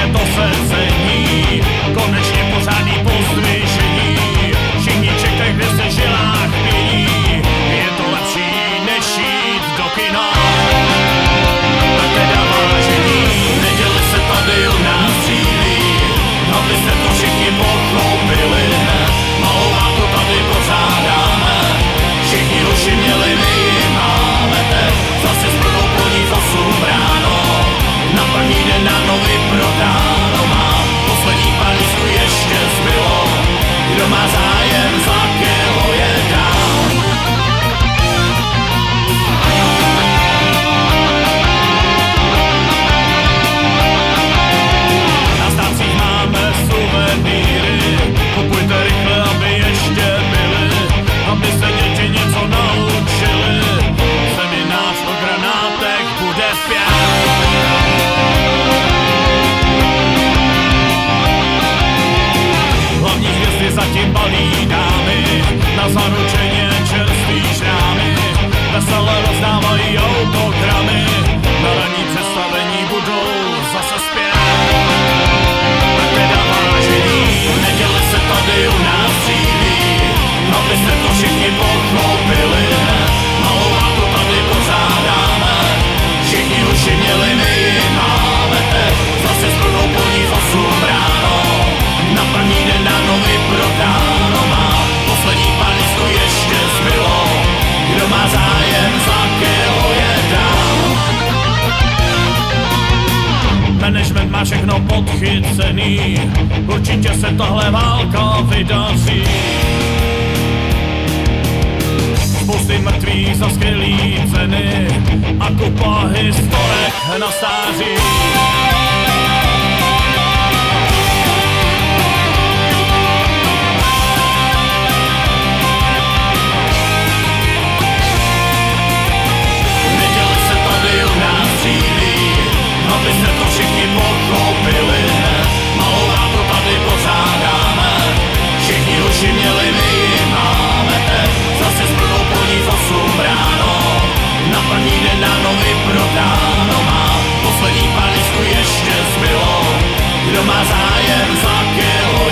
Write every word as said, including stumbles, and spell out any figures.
je to sezení, konečně pořádný pozdvižení. Všichni čekají, kde se žilách mění, je to lepší než jít do kina. Tak teda vážení, neděli se tady u nás cílí, abyste to všichni pochopili. Malová to tady pořádáme, všichni uši měli, my ji máme teď. Zase s plnou plní v osm ráno, na první den na nový prodáno. Má poslední pár lístků ještě zbylo, kdo má zájem za kilo je dál. Na stácích máme suvenýry, kupujte rychle, aby ještě byly, aby se děti něco naučili. Seminář o granátech bude v pět. Hlavní hvězdy zatím balí dámy, na zaručeně čerství šrámy. Veselé rozdávají autogramy, na ranní představení budou zase zpět. Tak teda vážení, neděli se tady u nás cílí, abyste to všichni pochopili. Malová to tady pořádáme, všichni uši měli, my ji máme teď. Zase s plnou plní v osm ráno, na první den na nový prodáno. Má poslední pár lístků ještě zbylo, kdo má zájem za kilo je dál. Management má všechno podchycený, určitě se tahle válka vydaří. Spousty mrtvých za skvělý ceny a kupa historek na stáří. Neděli se tady u nás cílí, abyste to všichni pochopili. Malová to tady pořádáme, všichni uši měli, my ji máme teď. Zase s plnou plní v osm ráno, na první den na nový prodáno. Má poslední pár lístků ještě zbylo, kdo má zájem za kilo